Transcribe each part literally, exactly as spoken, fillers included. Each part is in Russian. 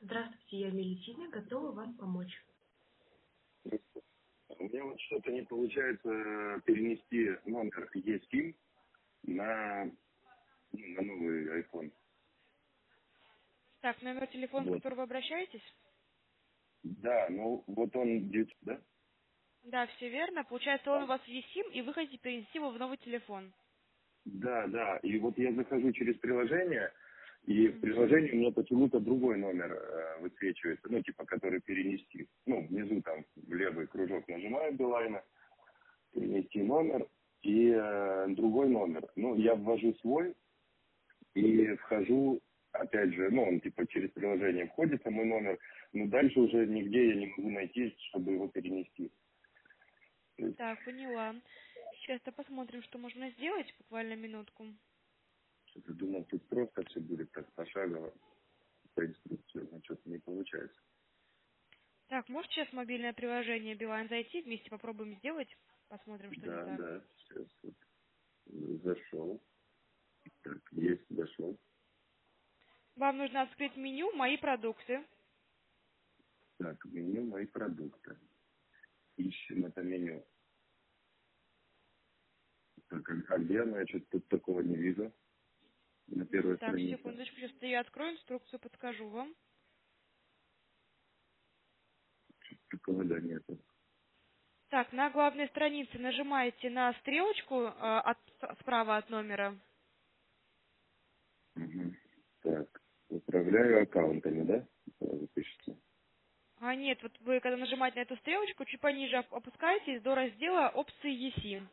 Здравствуйте, я Мелисина, готова вам помочь. У меня вот что-то не получается э, перенести номер eSIM на, ну, на новый iPhone. Так, номер телефона, с Вот. которого вы обращаетесь? Да, ну вот он девятьсот, да? Да, все верно. Получается, он у вас eSIM, и вы хотите перенести его в новый телефон. Да, да. И вот я захожу через приложение, и в Мгм. приложении у меня почему-то другой номер э, высвечивается, ну, типа, который перенести. Ну, внизу там в левый кружок нажимаю Билайна, перенести номер, и э, другой номер. Ну, я ввожу свой, и вхожу, опять же, ну, он типа через приложение входит, а мой номер, но дальше уже нигде я не могу найти, чтобы его перенести. То есть, Так, поняла. Сейчас-то посмотрим, что можно сделать. Буквально минутку. что-то думал, тут просто все будет так пошагово, по инструкции, но что-то не получается. Так, может сейчас в мобильное приложение Билайн зайти, вместе попробуем сделать? Посмотрим, что не Да, так. да, сейчас вот зашел. Так, есть, зашел. Вам нужно открыть меню «Мои продукты». Так, меню мои продукты. Ищем это меню. Так, а а где оно? Я что-то тут такого не вижу на М, первой Так, странице. секундочку, сейчас я открою инструкцию, подскажу вам. Такого, да, нету. Так, на главной странице нажимаете на стрелочку э, от- справа от номера. Мгм. Так, управляю аккаунтами, да? Сразу пишется. А нет, вот вы когда нажимаете на эту стрелочку, чуть пониже оп- опускаетесь до раздела опции eSIM.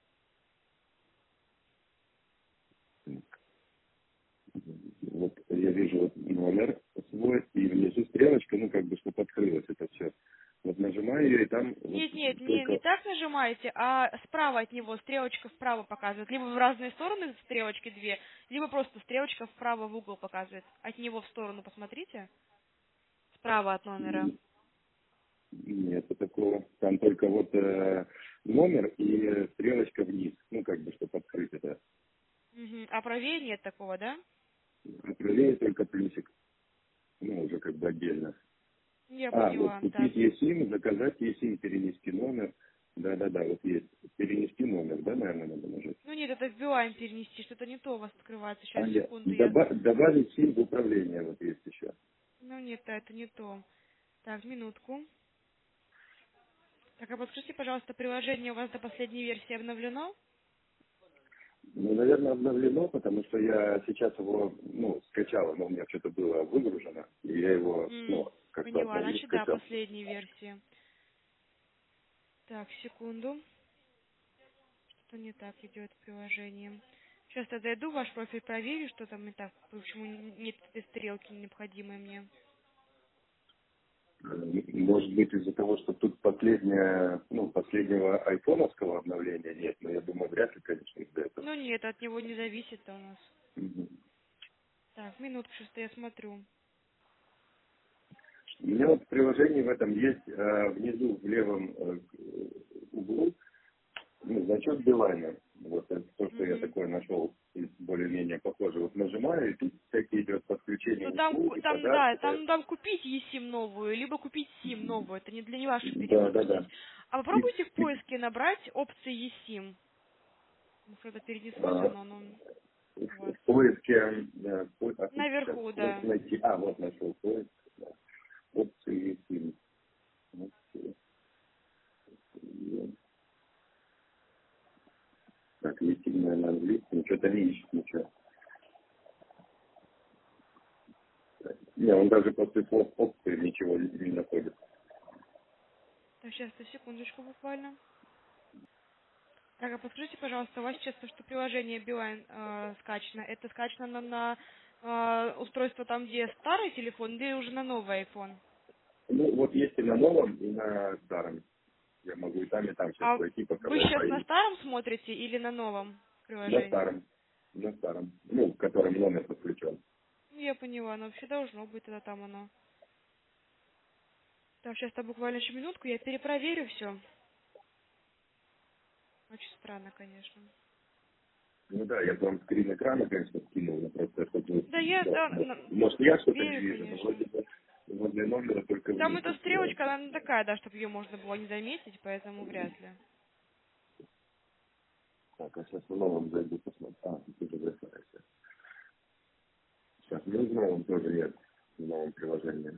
Так, вот я вижу вот номер свой, и внизу стрелочка, ну, как бы, чтобы открылось это все. Вот нажимаю ее, и там вот Нет, нет, не, не только... так нажимаете, а справа от него стрелочка вправо показывает. Либо в разные стороны стрелочки две, либо просто стрелочка вправо в угол показывает. От него в сторону посмотрите. Справа от номера. м, Нету такого. Там только вот э, номер и э, стрелочка вниз. Ну, как бы, чтобы открыть это. Мгм. А правее нет такого, да? А правее только плюсик. Ну, уже как бы отдельно. Я А, вот поняла. Так. купить eSIM, заказать eSIM, перенести номер. Да-да-да, вот есть. Перенести номер, да, наверное, надо нажать. Ну нет, это в Билайн перенести, что-то не то у вас открывается. Сейчас, А, нет. секунду, я... Доба- добавить сим в управление, вот есть еще. Ну нет, да, это не то. Так, минутку. Так, а подскажите, пожалуйста, приложение у вас до последней версии обновлено? Ну, наверное, обновлено, потому что я сейчас его, ну, скачал, но у меня что-то было выгружено, и я его, М, ну, как-то поняла, обновил, значит, да, скачал. последней версии. Так, секунду. Что не так идет в приложении. Сейчас я зайду в ваш профиль, проверю, что там не так, почему нет этой стрелки необходимой мне. Э, Может быть, из-за того, что тут последняя, ну, последнего айфоновского обновления нет, но я думаю, вряд ли, конечно, из-за этого. Ну нет, от него не зависит у нас. Мгм. Так, минутку, что я смотрю. У меня вот в приложении в этом есть э, внизу в левом э, углу, ну, значок Билайна. Вот это то, что я Мгм. такое нашел, из более-менее похоже. Вот нажимаю, и тут всякие идет подключение Ну там, ку- услуги, там, да, подарки, да. там, там купить eSIM новую, либо купить сим новую. Это не для не ваших Да, да, перевыпустить. да. А И, попробуйте в и, поиске набрать опции eSIM. Может, это перенеслось а, оно, но у в вас. в поиске, э, по- а, сейчас, Наверху, поиск да. найти, а, вот нашел поиск, да. Опции фильм. Опции, фильм. Так, есть фильм на английском, что-то не ищет ничего. Не, он даже после слов опции ничего не не находит. Так, сейчас, секундочку буквально. Так, а подскажите, пожалуйста, у вас сейчас то, что приложение Билайн э, скачано, это скачано на, на э, устройство там, где старый телефон, или уже на новый iPhone? Ну, вот есть и на новом, и на старом. Я могу и там, и там сейчас А войти, пока вы сейчас на Wi-Fi. старом смотрите или на новом На приложении? старом. На старом. Ну, к которому номер подключен. Ну, я поняла, но вообще должно быть тогда там оно. Так, сейчас-то буквально еще минутку, я перепроверю все. Очень странно, конечно. Ну да, я вам скрин экрана, конечно, скинул, но просто чтобы, Да, я, да, да, может, на- может, я что-то не верю, вижу, но конечно. вроде бы, возле номера только Там эта вниз. стрелочка, она не такая, да, чтобы ее можно было не заметить, поэтому вряд ли. Так, а сейчас в новом зайду посмотрю. А, тут уже высылается. Сейчас, ну, в новом тоже нет, в новом приложении.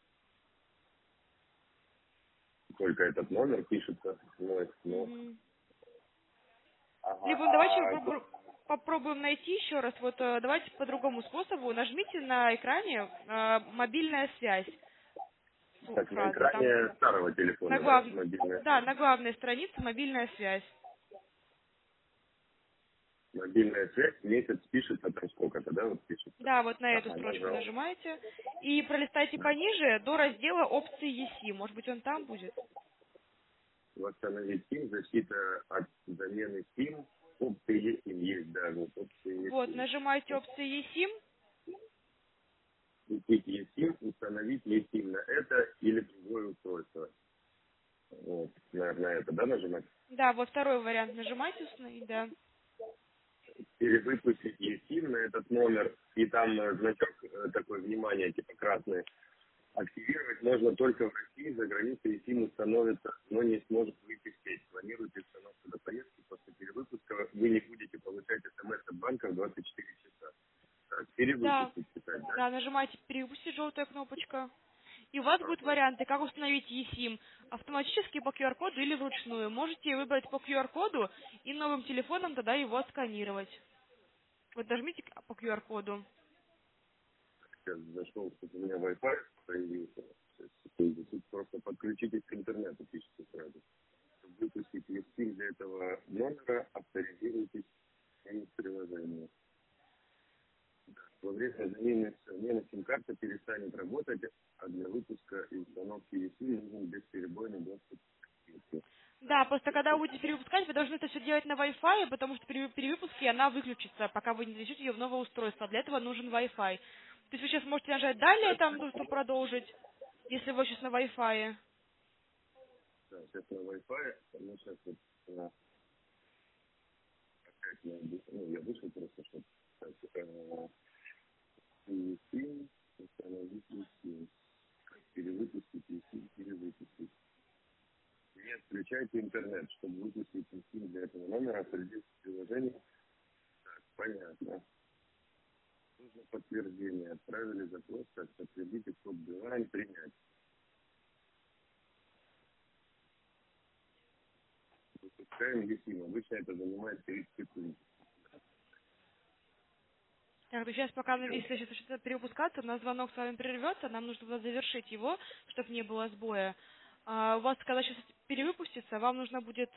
Только этот номер пишется. Ну, ну. Мгм. Ага, Либо давайте а попро- попробуем найти еще раз. Вот э, давайте по другому способу. Нажмите на экране э, мобильная связь. фу- так, на Фраза. Там экране старого на телефона, да, глав... мобильная Да, связь. на главной странице мобильная связь. Мобильная связь, месяц пишется, там сколько-то, да, вот пишется. Да, вот на эту Ага, строчку нажал. нажимаете. И пролистайте пониже до раздела опции и эс и. Может быть, он там будет? Восстановить сим, защита от замены сим, опции eSIM есть, да, вот опции Вот, eSIM. нажимаете опции и эс и. Купить eSIM, установить eSIM на это или другое устройство. Вот, наверное, это, да, нажимать? Да, вот второй вариант. Нажимайте установить, да. Перевыпустить eSIM на этот номер, и там э, значок э, такой, внимание, типа красный. Активировать можно только в России, за границей eSIM установится, но не сможет выйти в сеть. Планируйте установку до поездки, после перевыпуска вы не будете получать смс от банка в двадцать четыре часа. Так, Да, перевыпустить писать, да? да, нажимаете перевыпустить, желтая кнопочка. И у вас будут Ага. варианты, как установить и эс и эм. Автоматически по ку ар коду или вручную. Можете выбрать по ку ар коду и новым телефоном тогда его отсканировать. Вот нажмите по ку ар коду. Сейчас зашел, тут у меня Wi-Fi появился. Сейчас, секунду. Тут просто подключитесь к интернету, пишите сразу. Чтобы выпустить eSIM для этого номера, авторизируйтесь через приложение. Во время замены, замены сим-карты перестанет работать, а для выпуска и установки eSIM нужен бесперебойный доступ к сети. Да, просто когда вы будете перевыпускать, вы должны это все делать на Wi-Fi, потому что при перевыпуске она выключится, пока вы не занесете ее в новое устройство. Для этого нужен Wi-Fi. То есть вы сейчас можете нажать «Далее», там, ну, чтобы продолжить, если вы сейчас на Wi-Fi. Да, сейчас на Wi-Fi, ну сейчас вот э, опять я, вы- ну, я вышел просто, чтобы так, э, eSIM, установить eSIM, перевыпустить eSIM, перевыпустить. Не отключайте интернет, чтобы выпустить eSIM для этого номера, определить приложение. Так, понятно. Нужно подтверждение. Отправили запрос, так, подтвердите код Билайн, принять. Выпускаем eSIM. Обычно это занимает тридцать секунд. Так, то сейчас пока, ну, если сейчас что-то перевыпускаться, у нас звонок с вами прервется, нам нужно было завершить его, чтобы не было сбоя. А у вас, когда сейчас перевыпустится, вам нужно будет